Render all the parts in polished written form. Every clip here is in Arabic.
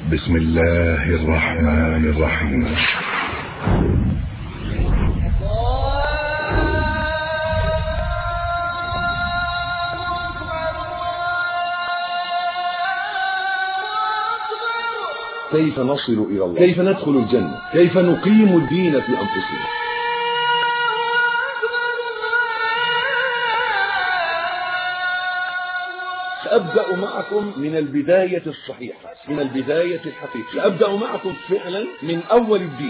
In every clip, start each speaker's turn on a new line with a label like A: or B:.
A: بسم الله الرحمن الرحيم.
B: كيف نصل إلى الله؟ كيف ندخل الجنة؟ كيف نقيم الدين في أنفسنا؟ سأبدأ معكم من البداية الصحيحة، من البداية الحقيقية. سأبدأ معكم فعلا من أول الدين.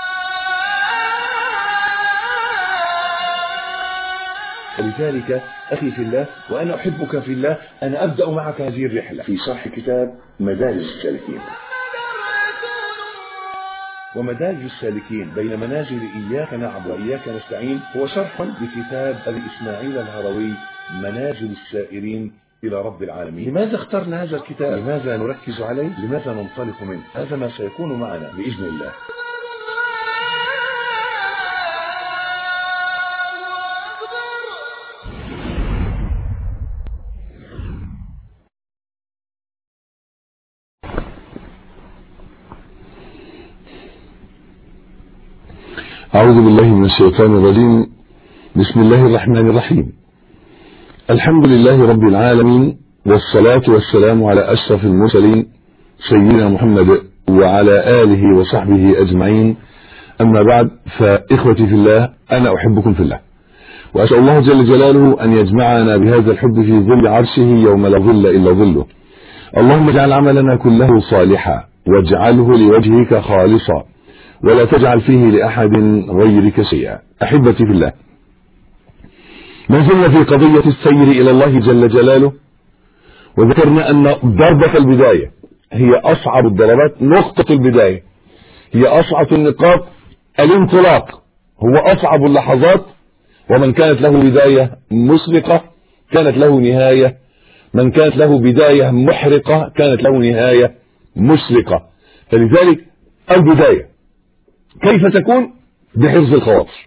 B: ولذلك أخي في الله وأنا أحبك في الله، أنا أبدأ معك هذه الرحلة في شرح كتاب مدارج السالكين. ومدارج السالكين بين منازل إياك نعبد وإياك نستعين هو شرح لكتاب أبي إسماعيل الهروي منازل السائرين إلى رب العالمين. لماذا اخترنا هذا الكتاب؟ لماذا نركز عليه؟ لماذا ننطلق منه؟ هذا ما سيكون معنا بإذن الله.
C: أعوذ بالله من الشيطان الرجيم. بسم الله الرحمن الرحيم. الحمد لله رب العالمين، والصلاة والسلام على أشرف المرسلين سيدنا محمد وعلى آله وصحبه أجمعين. أما بعد، فإخوتي في الله، أنا أحبكم في الله، وأسأل الله جل جلاله أن يجمعنا بهذا الحب في ظل عرشه يوم لا ظل إلا ظله. اللهم اجعل عملنا كله صالحا، واجعله لوجهك خالصا، ولا تجعل فيه لأحد غيرك شيئا. أحبتي في الله، ما زلنا في قضية السير إلى الله جل جلاله، وذكرنا أن ضربة البداية هي أصعب الضربات. نقطة البداية هي أصعب النقاط. الانطلاق هو أصعب اللحظات، ومن كانت له بداية مسبقة كانت له نهاية، من كانت له بداية محرقة كانت له نهاية مشرقة. فلذلك البداية كيف تكون؟ بحفظ الخواطر.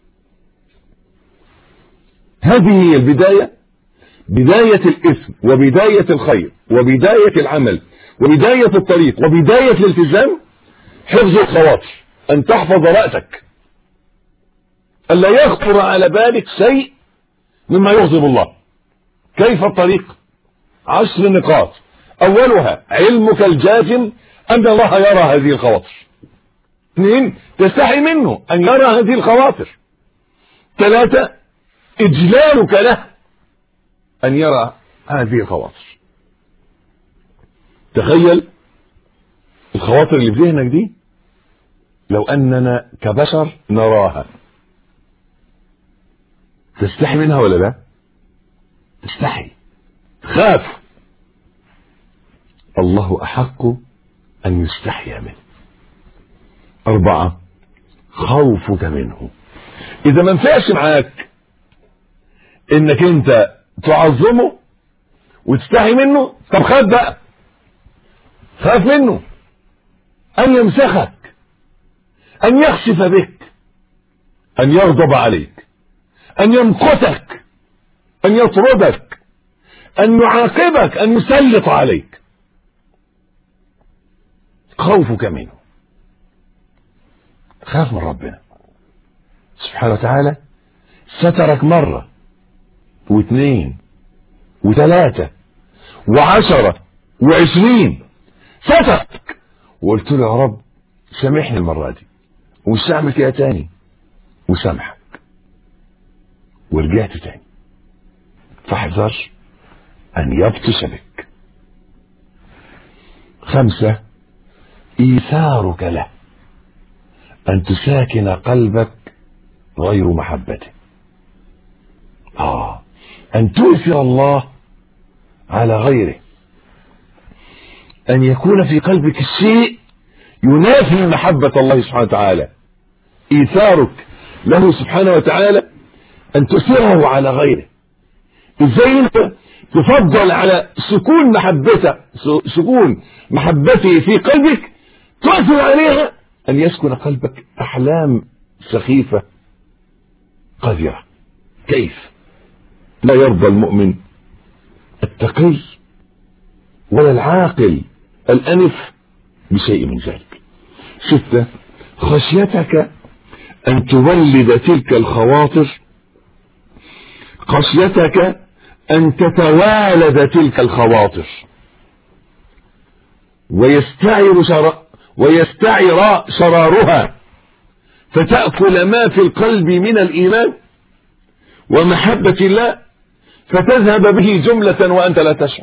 C: هذه هي البداية، بداية الاسم وبداية الخير وبداية العمل وبداية الطريق وبداية الالتزام. حفظ الخواطر، أن تحفظ رأسك، ألا يخطر على بالك شيء مما يغضب الله. كيف الطريق؟ 10 نقاط. أولها علمك الجازم أن الله يرى هذه الخواطر. 2 تستحي منه أن يرى هذه الخواطر. 3 إجلالك له أن يرى هذه الخواطر. تخيل الخواطر اللي في ذهنك دي لو أننا كبشر نراها، تستحي منها ولا لا؟ تستحي، خاف. الله أحق أن يستحي منه. 4 خوفك منه. إذا ما نفعش معاك إنك أنت تعظمه وتستحي منه، طب خاف بقى، خاف منه أن يمسخك، أن يخسف بك، أن يغضب عليك، أن يمقتك، أن يطردك، أن يعاقبك، أن يسلط عليك. خوفك منه. خاف من ربنا سبحانه وتعالى. سترك مرة و2 و3 و10 و20، سترك وقلت له يا رب سامحني المرة دي ومش هعمل كده تاني، وسامحك ورجعت تاني. فاحذر أن يبطش بك. 5 إيثارك له، أن تساكن قلبك غير محبته. أن تؤثر الله على غيره، أن يكون في قلبك الشيء ينافي محبة الله سبحانه وتعالى. إيثارك له سبحانه وتعالى أن تؤثره على غيره. إزاي أنت تفضل على سكون محبته في قلبك، تؤثر عليها أن يسكن قلبك أحلام سخيفة قذرة. كيف؟ لا يرضى المؤمن التقي ولا العاقل الأنف بشيء من ذلك. 6 خشيتك أن تولد تلك الخواطر، خشيتك أن تتوالد تلك الخواطر ويستعر شرارها، فتأكل ما في القلب من الإيمان ومحبة الله، فتذهب به جملة وأنت لا تشعر.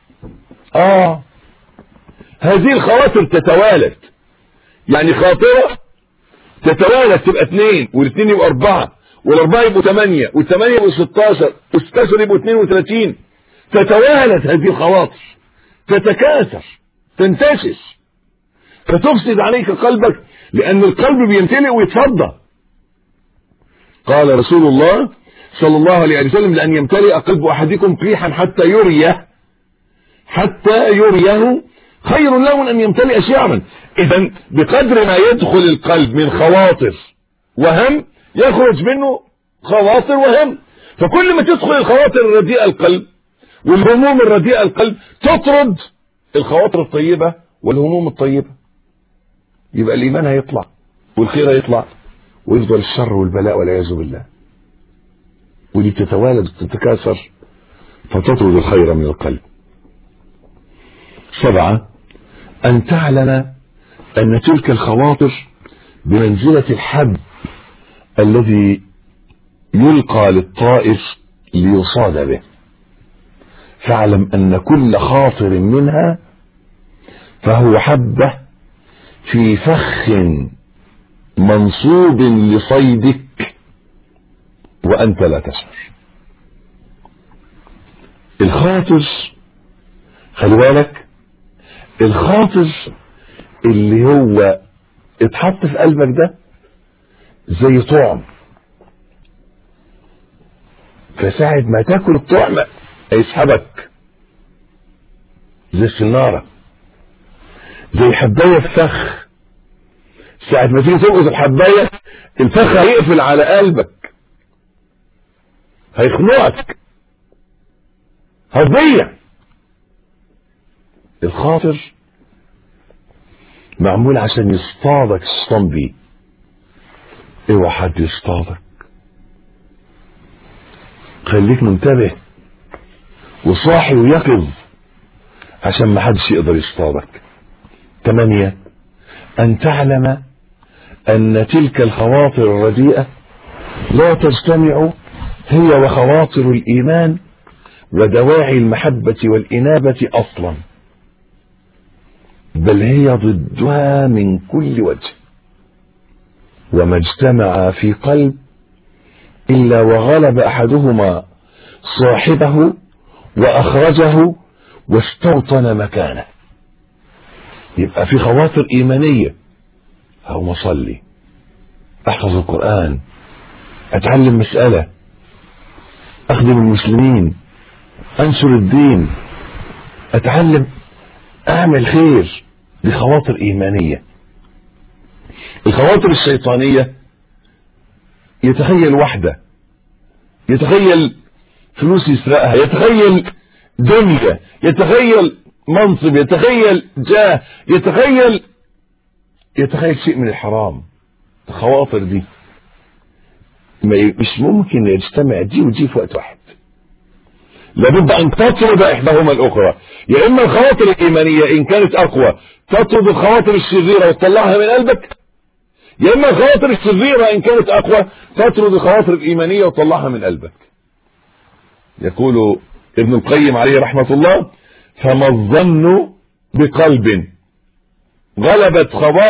C: هذه الخواطر تتوالد، يعني خاطرة تتوالد تبقى 2 وال2 يبقى 4 وال4 يبقوا 8 وال8 يبقوا 16 وال16 يبقوا 32. تتوالد هذه الخواطر، تتكاثر، تنتشر، فتفسد عليك قلبك، لأن القلب بيمتلئ ويتفضى. قال رسول الله صلى الله عليه وسلم: لأن يمتلئ قلب أحدكم قيحا حتى يريه خير له من أن يمتلئ شعرا. إذن بقدر ما يدخل القلب من خواطر وهم يخرج منه خواطر وهم، فكل ما تدخل الخواطر الرديئة القلب والهموم الرديئة القلب تطرد الخواطر الطيبة والهموم الطيبة، يبقى الإيمان هيطلع والخير هيطلع ويفضل الشر والبلاء والعياذ بالله. ودي تتوالد وتتكاثر فتطرد الخير من القلب. 7 أن تعلم أن تلك الخواطر بمنزلة الحب الذي يلقى للطائر ليصاد به، فاعلم أن كل خاطر منها فهو حبة في فخ منصوب لصيدك وأنت لا تشعر. الخاطر، خلي بالك، الخاطر اللي هو اتحط في قلبك ده زي طعم، فساعة ما تاكل الطعم هيسحبك زي السنارة، زي حباية في فخ، ساعة ما تيجي تلقط الحباية الفخ هيقفل على قلبك، هيخنقك، هتضيع. الخاطر معمول عشان يصطادك الشيطان بيه، اوعى حد يصطادك، خليك منتبه وصاحي ويقظ عشان ما حدش يقدر يصطادك. 8 أن تعلم أن تلك الخواطر الرديئة لا تجتمع هي وخواطر الإيمان ودواعي المحبة والإنابة أصلا، بل هي ضدها من كل وجه، وما اجتمع في قلب إلا وغلب أحدهما صاحبه وأخرجه واستوطن مكانه. يبقى في خواطر إيمانية، أو أصلي، أحفظ القرآن، أتعلم مسألة، أخدم المسلمين، أنشر الدين، أتعلم، أعمل خير. دي خواطر إيمانية. الخواطر الشيطانية يتخيل وحدة، يتخيل فلوس يسرقها، يتخيل دنيا، يتخيل منصب، يتخيل جاه، يتخيل شيء من الحرام. الخواطر دي مش ممكن يجتمع دي ودي في وقت واحد، لابد أن تطرد إحداهما الأخرى. يا إما الخواطر الإيمانية إن كانت أقوى تطرد الخواطر الشريرة وتطلعها من قلبك، يا إما الخواطر الشريرة إن كانت أقوى تطرد الخواطر الإيمانية وتطلعها من قلبك. يقول ابن القيم عليه رحمة الله: فما الظن بقلب غلبت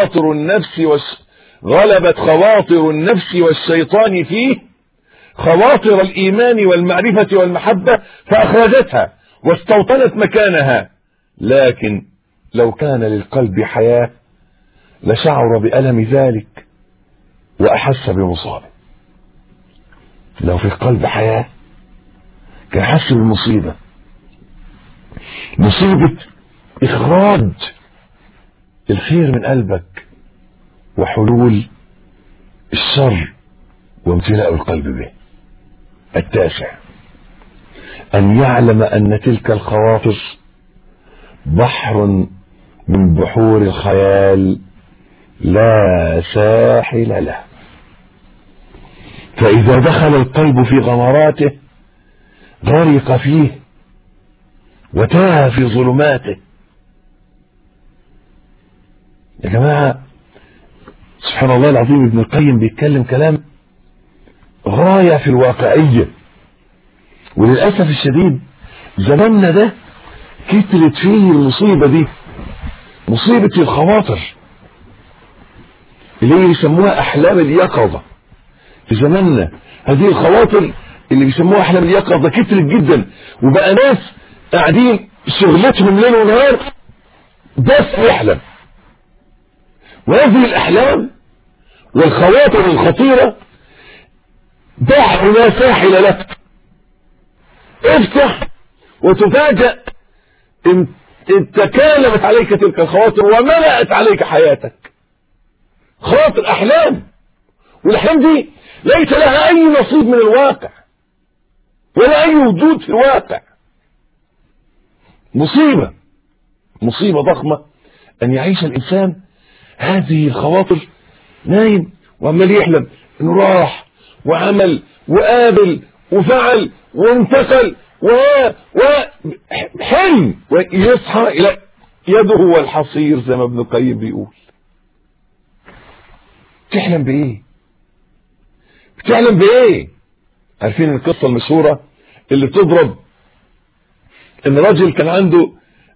C: خواطر النفس والشيطان فيه خواطر الإيمان والمعرفة والمحبة فأخرجتها واستوطنت مكانها، لكن لو كان للقلب حياة لشعر بألم ذلك وأحس بمصابه. لو في القلب حياة كان حس بالمصيبة، مصيبة إخراج الخير من قلبك وحلول الشر وامتلاء القلب به. 9 أن يعلم أن تلك الخواطر بحر من بحور الخيال لا ساحل له. فإذا دخل القلب في غمراته غرق فيه وتاه في ظلماته. يا جماعة سبحان الله العظيم، ابن القيم بيتكلم كلام غاية في الواقعية. وللأسف الشديد زماننا ده كترت فيه المصيبة دي، مصيبة الخواطر اللي يسموها أحلام اليقظة. في زماننا هذه الخواطر اللي بيسموها أحلام اليقظة كترت جدا، وبقى ناس قاعدين شغلتهم ليل ونهار بس يحلم. وهذه الأحلام والخواطر الخطيرة بحر لا ساحل له. افتح وتفاجأ ان تكالبت عليك تلك الخواطر وملأت عليك حياتك. خواطر أحلام، والأحلام دي ليس لها أي نصيب من الواقع ولا أي وجود في الواقع. مصيبة ضخمة أن يعيش الإنسان هذه الخواطر نايم وعمال يحلم إنه راح وعمل وقابل وفعل وانتقل وحلم، ويصحى إلى يده هو الحصير زي ما ابن القيم بيقول. بتحلم بإيه؟ عارفين القصة المشهورة اللي بتضرب إن راجل كان عنده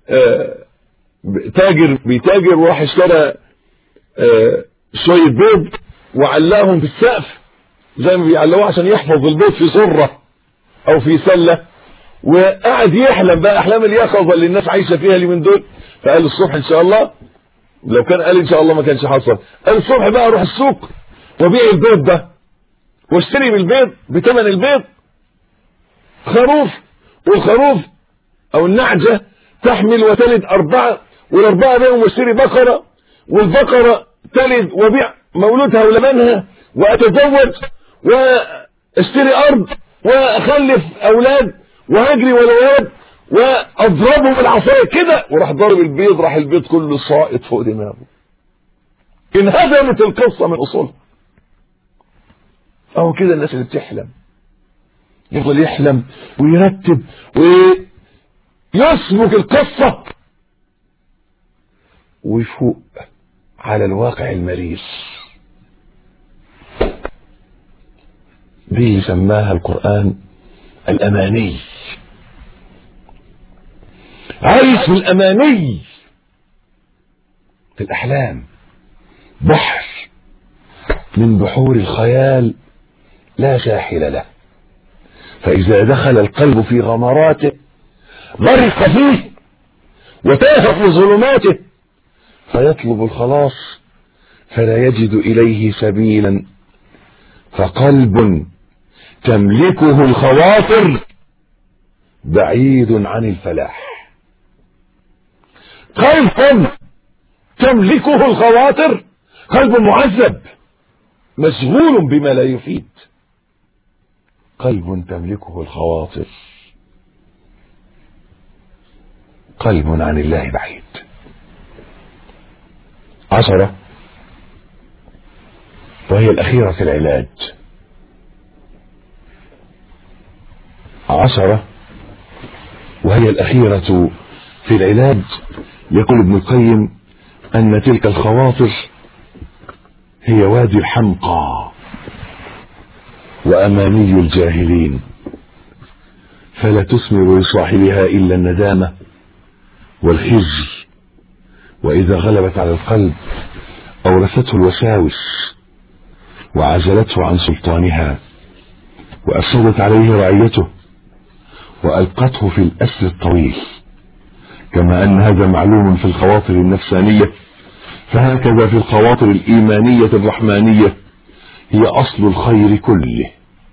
C: بيتاجر وراح اشترى شوية بيض وعلقهم في السقف زي ما بيعلقوه عشان يحفظ البيض في سرة او في سلة، وقعد يحلم بقى احلام اليقظة اللي الناس عايشة فيها اليومين دول. فقال الصبح ان شاء الله، لو كان قال ان شاء الله ما كانش حصل، قال الصبح بقى اروح السوق وبيع البيض ده واشتري بالبيض بثمن البيض خروف، والخروف او النعجة تحمل وتلد 4، والأربعة بيهم واشتري بقرة، والبقرة تلد وبيع مولودها ولبنها، واتزوج واشتري ارض واخلف اولاد وهجري ولاد واضربهم بالعصايه كده، وراح ضارب البيض، راح البيض كله ساقط فوق دماغه. انهدمت القصه من اصولها. اهو كده الناس اللي بتحلم، يفضل يحلم ويرتب ويسبك القصه ويفوق على الواقع المرير. دي سماها القرآن الأماني. عايش من الأماني في الأحلام، بحر من بحور الخيال لا ساحل له. فإذا دخل القلب في غمراته غرق فيه وتاه في ظلماته، فيطلب الخلاص فلا يجد إليه سبيلا. فقلب تملكه الخواطر بعيد عن الفلاح. قلب تملكه الخواطر، قلب معذب مشغول بما لا يفيد. قلب تملكه الخواطر قلب عن الله بعيد. 10 وهي الأخيرة في العلاج. 10 وهي الأخيرة في العلاج. يقول ابن القيم أن تلك الخواطر هي وادي الحمقى وأماني الجاهلين، فلا تثمر لصاحبها إلا الندامة والخزي، وإذا غلبت على القلب أورثته الوساوس وعزلته عن سلطانها وأفسدت عليه رعيته وألقته في الأسر الطويل. كما أن هذا معلوم في الخواطر النفسانية، فهكذا في الخواطر الإيمانية الرحمانية هي أصل الخير كله.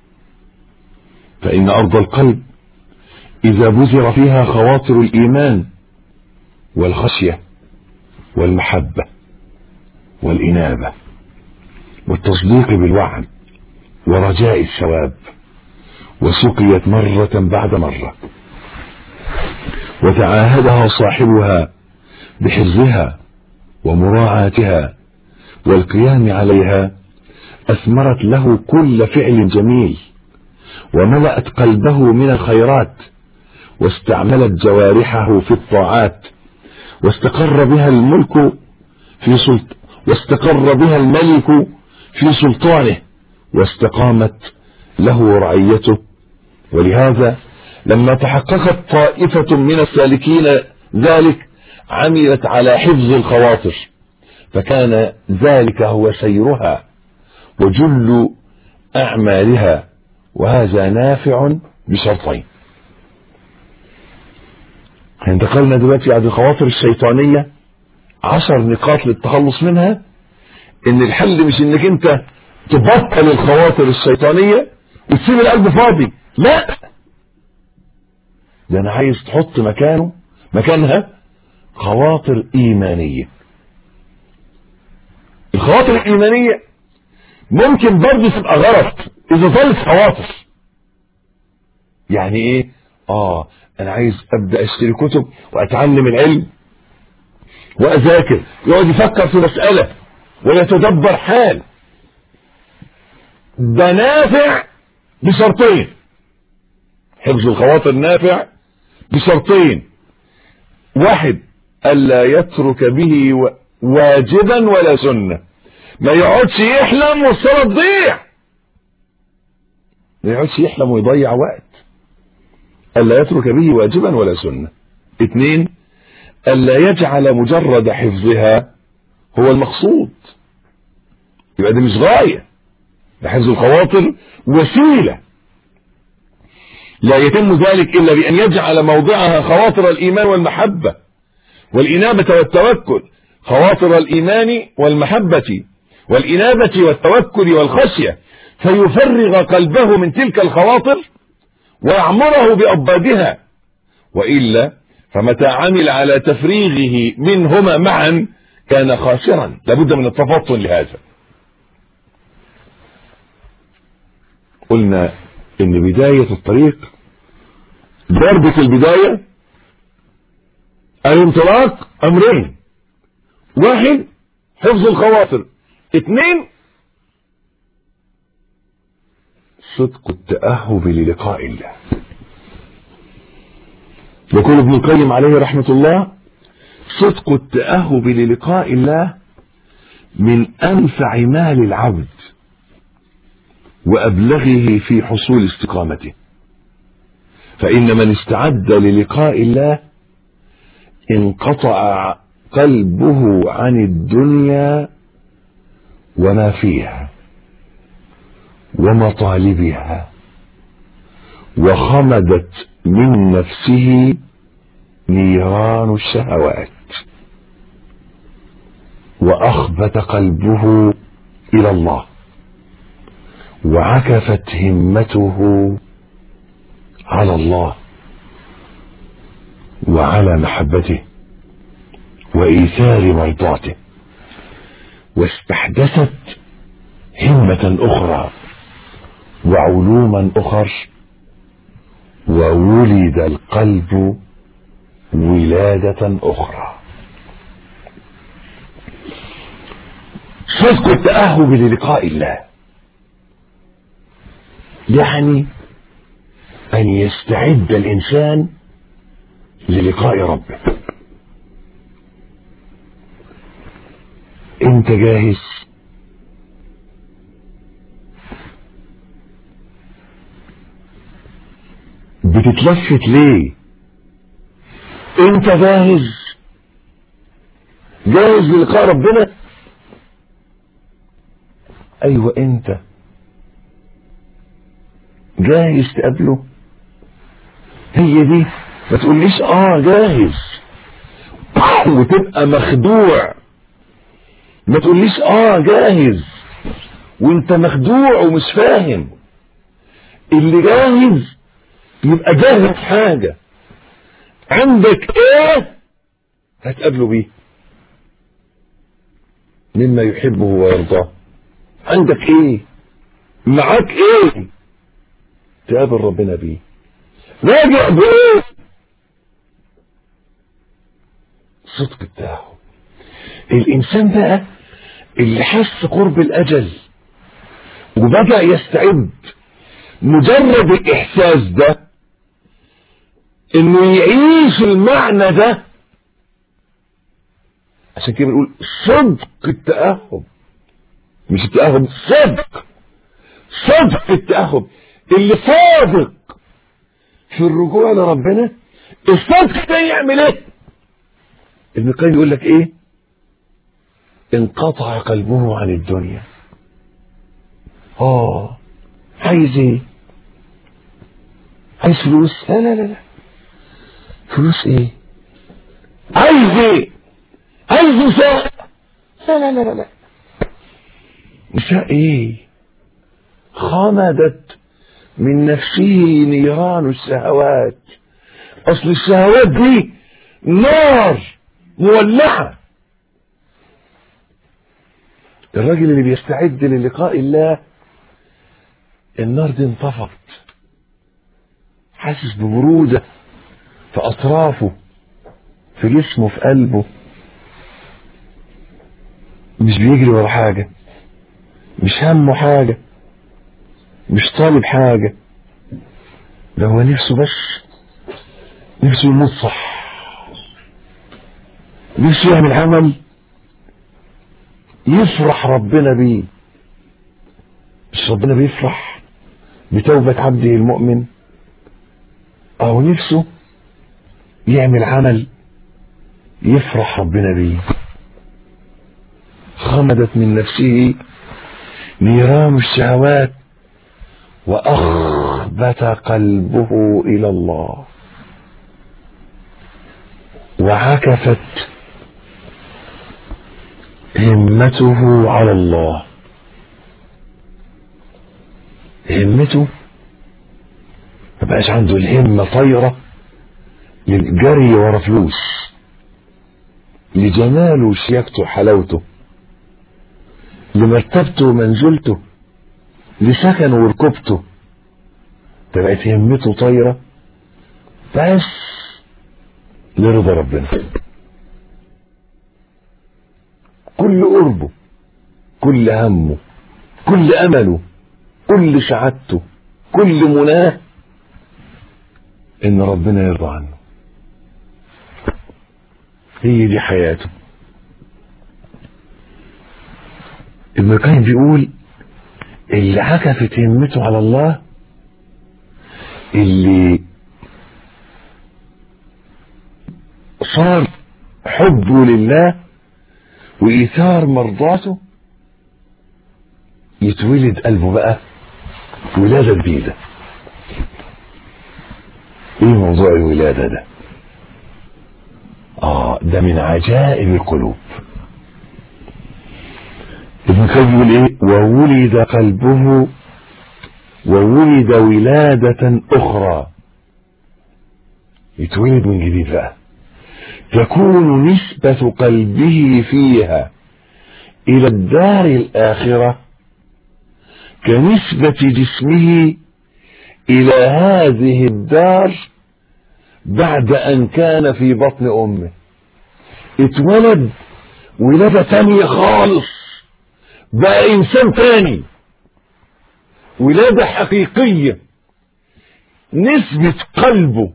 C: فإن أرض القلب إذا بذر فيها خواطر الإيمان والخشية والمحبة والإنابة والتصديق بالوعد ورجاء الثواب، وسقيت مرة بعد مرة وتعاهدها صاحبها بحفظها ومراعاتها والقيام عليها أثمرت له كل فعل جميل، وملأت قلبه من الخيرات، واستعملت جوارحه في الطاعات، واستقر بها الملك في سلطانه، واستقامت له رعيته. ولهذا لما تحققت طائفة من السالكين ذلك عملت على حفظ الخواطر، فكان ذلك هو سيرها وجل أعمالها، وهذا نافع بشرطين. انتقلنا دلوقتي بعد الخواطر الشيطانية 10 نقاط للتخلص منها. ان الحل مش انك انت تبطل الخواطر الشيطانية وتسيب القلب فاضي، لا، ده انا عايز تحط مكانها خواطر ايمانية. الخواطر الايمانية ممكن برضه تبقى غلط اذا ظلت خواطر. يعني ايه؟ انا عايز ابدأ اشتري كتب واتعلم العلم واذاكر، يقعد يفكر في مسألة ويتدبر حال. ده نافع بشرطين، حفظ الخواطر نافع بشرطين: واحد، ألا يترك به واجبا ولا سنة، ما يقعدش يحلم والصلاة تضيع، ما يقعدش يحلم ويضيع وقت. ألا يترك به واجبا ولا سنة. 2، ألا يجعل مجرد حفظها هو المقصود، يبقى ده مش غاية، ده حفظ الخواطر وسيلة، لا يتم ذلك إلا بأن يجعل موضعها خواطر الإيمان والمحبة والإنابة والتوكل، خواطر الإيمان والمحبة والإنابة والتوكل والخشية، فيفرغ قلبه من تلك الخواطر ويعمره بأضدادها، وإلا فمتى عمل على تفريغه منهما معا كان خاسرا. لابد من التفطن لهذا. قلنا ان بداية الطريق، ضربة البداية الانطلاق امرين: 1 حفظ الخواطر، 2 صدق التأهب للقاء الله. يقول ابن القيم عليه رحمة الله: صدق التأهب للقاء الله من أنفع ما للعبد وأبلغه في حصول استقامته، فإن من استعد للقاء الله انقطع قلبه عن الدنيا وما فيها ومطالبها، وخمدت من نفسه نيران الشهوات، وأخبت قلبه إلى الله، وعكفت همته على الله وعلى محبته وإيثار مرضاته، واستحدثت همة أخرى وعلوما أخر، وولد القلب ولادة أخرى. صدق التأهب للقاء الله يعني أن يستعد الإنسان للقاء ربه. أنت جاهز؟ بتتلفت ليه؟ أنت جاهز؟ جاهز للقاء ربنا؟ أيوة، أنت جاهز تقابله؟ هي دي. ما تقوليش جاهز وتبقى مخدوع، ما تقوليش جاهز وانت مخدوع ومش فاهم. اللي جاهز يبقى جاهز حاجة، عندك ايه هتقابله بيه مما يحبه ويرضاه. عندك ايه؟ معاك ايه تقابل ربنا بيه؟ راجع بايه؟
B: صدق التأهب. الإنسان بقى اللي حس قرب الأجل وبدأ يستعد، مجرد الإحساس ده إنه يعيش المعنى ده، عشان كده بنقول صدق التأهب، مش التأهب، صدق التأهب. اللي صادق في الرجوع لربنا، الصدق ده يعمل ايه؟ ابن القيم يقول لك ايه؟ انقطع قلبه عن الدنيا. عايز ايه؟ عايز فلوس؟ لا لا لا لا، فلوس ايه؟ عايز ايه؟ عايز نساء؟ لا لا لا لا، نساء ايه؟ خمدت من نفسه نيران الشهوات. اصل الشهوات دي نار مولعة. الراجل اللي بيستعد للقاء الله، النار دي انطفت، حاسس ببرودة في اطرافه، في جسمه، في قلبه، مش بيجري ورا حاجة، مش همه حاجة، مش طالب حاجة، ده هو نفسه بس، نفسه يموت صح، نفسه يعمل عمل يفرح ربنا بيه. مش ربنا بيفرح بتوبة عبده المؤمن؟ أو نفسه يعمل عمل يفرح ربنا بيه. خمدت من نفسه نيران الشهوات وأخبت قلبه إلى الله، وعكفت همته على الله. همته ما بقاش عنده الهمة طايرة للجري ورا فلوس، لجماله وشياكته وحلاوته، لمرتبته ومنزلته، لسكن وركبته. بقت همته طايرة بس لرضا ربنا. كل قربه، كل همه، كل امله، كل سعادته، كل مناه ان ربنا يرضى عنه. هي دي حياته. ابن القيم بيقول اللي عكفت همته على الله، اللي صار حبه لله وإيثار مرضاته، يتولد قلبه بقى ولادة جديدة. ايه موضوع الولادة ده؟ ده من عجائب القلوب. ابن القيم يقول ايه؟ وولد قلبه، وولد ولادة اخرى، يتولد من جديد بقى، تكون نسبة قلبه فيها الى الدار الاخرة كنسبة جسمه الى هذه الدار بعد ان كان في بطن امه. اتولد ولادة تانية خالص، بقى انسان تاني، ولادة حقيقية. نسبة قلبه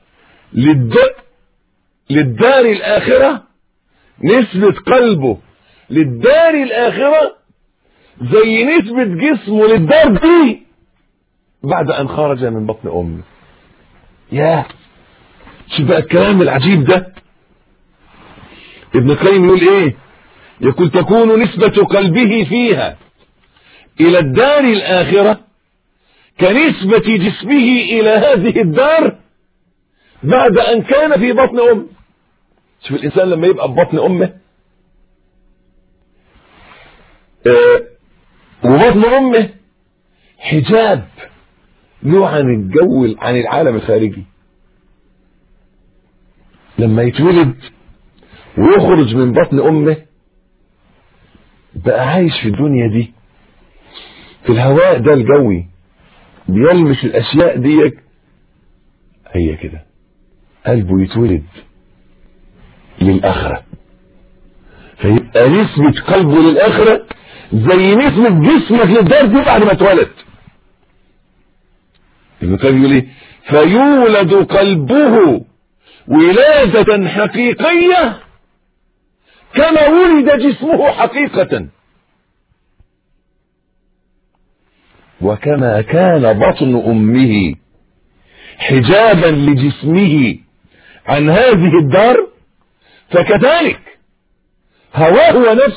B: للدار الآخرة، نسبة قلبه للدار الآخرة زي نسبة جسمه للدار دي بعد أن خرج من بطن أمه. ياه، شوف بقى الكلام العجيب ده. ابن القيم يقول ايه؟ يقول تكون نسبة قلبه فيها إلى الدار الآخرة كنسبة جسمه إلى هذه الدار بعد أن كان في بطن أمه. شوف الإنسان لما يبقى في بطن أمه، وبطن أمه حجاب له عن الجو، عن العالم الخارجي. لما يتولد ويخرج من بطن أمه بقى عايش في الدنيا دي، في الهواء ده الجوي، بيلمس الأشياء دي. هي كده قلبه يتولد
C: للآخرة، فيبقى نسبة قلبه للآخرة زي نسبة جسمك للدار دي بعد ما اتولد. ابن القيم يقول ايه؟ فيولد قلبه ولادة حقيقية كما ولد جسمه حقيقة، وكما كان بطن أمه حجابا لجسمه عن هذه الدار، فكذلك هواه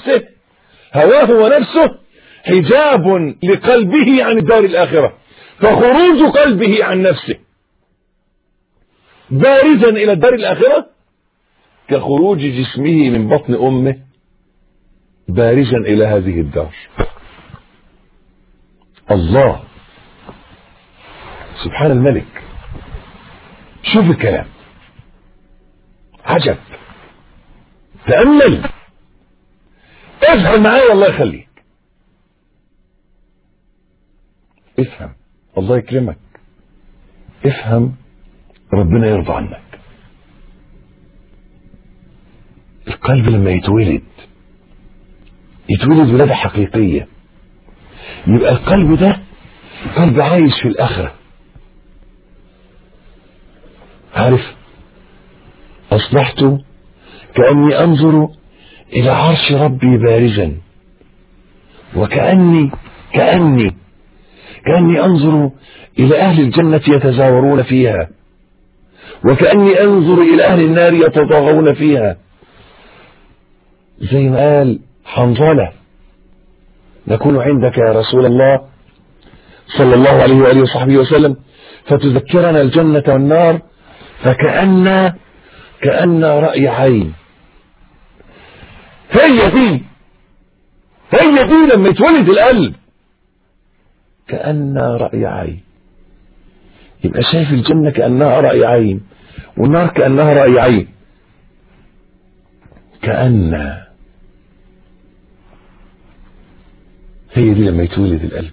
C: ونفسه حجاب لقلبه عن الدار الآخرة، فخروج قلبه عن نفسه بارزا إلى الدار الآخرة كخروج جسمه من بطن أمه بارزا إلى هذه الدار. الله سبحان الملك. شوف الكلام عجب، تأمل، افهم معايا الله يخليك، افهم الله يكرمك، افهم ربنا يرضى عنك. القلب لما يتولد ولادة حقيقية، يبقى القلب ده قلب عايش في الآخرة. عارف، أصبحت كأني أنظر إلى عرش ربي بارزا، وكأني أنظر إلى أهل الجنة يتزاورون فيها، وكأني أنظر إلى أهل النار يتطاغون فيها. زي ما قال حنظلة: نكون عندك يا رسول الله صلى الله عليه وآله وصحبه وسلم فتذكرنا الجنة والنار كأن رأي عين. هي دي لما يتولد القلب كأن رأي عين، يبقى شايف الجنة كأنها رأي عين، والنار كأنها رأي عين. هي دي لما يتولد القلب.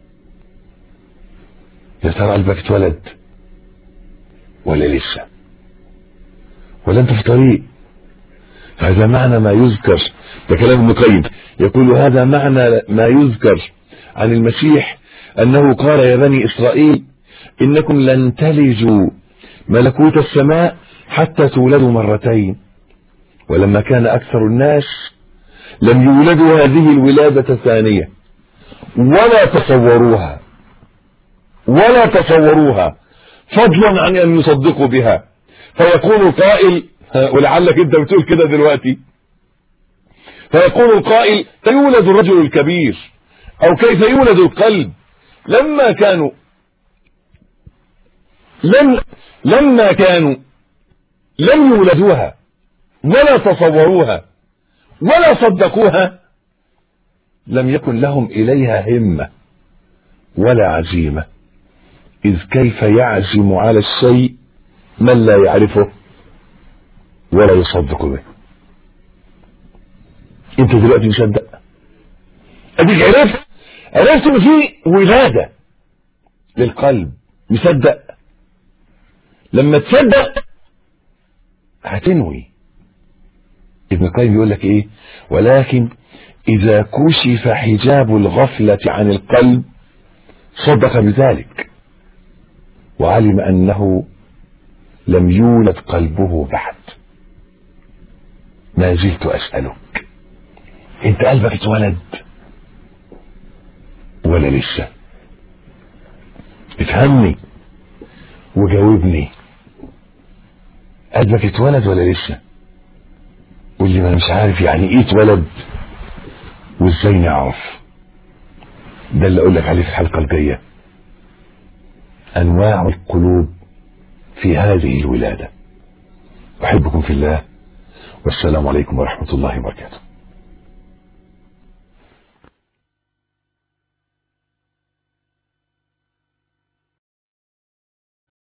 C: يا ترى قلبك اتولد ولا لسه، ولا انت في طريق؟ هذا معنى ما يذكر، ده كلام ابن القيم، يقول هذا معنى ما يذكر عن المسيح أنه قال: يا بني إسرائيل إنكم لن تلجوا ملكوت السماء حتى تولدوا مرتين، ولما كان أكثر الناس لم يولدوا هذه الولادة الثانية ولا تصوروها فضلا عن أن يصدقوا بها. فيقول القائل، ولعلك انت بتقول كده دلوقتي، فيقول القائل: يولد الرجل الكبير، أو كيف يولد القلب لما كانوا لم يولدوها ولا تصوروها ولا صدقوها، لم يكن لهم إليها همة ولا عزيمة، إذ كيف يعزم على الشيء من لا يعرفه ولا يصدق به. انت دلوقتي مصدق، اديك عرفت ان في ولادة للقلب، مصدق. لما تصدق هتنوي. ابن القيم يقول لك ايه؟ ولكن اذا كشف حجاب الغفلة عن القلب صدق بذلك وعلم انه لم يولد قلبه بعد. ما زلت اسألك، انت قلبك اتولد ولا لسه؟ افهمني وجاوبني، قلبك اتولد ولا لسه؟ قول لي ما انا مش عارف يعني ايه اتولد وازاي نعرف. ده اللي اقول لك عليه في الحلقة الجاية، انواع القلوب في هذه الولادة. احبكم في الله، والسلام عليكم ورحمة الله وبركاته.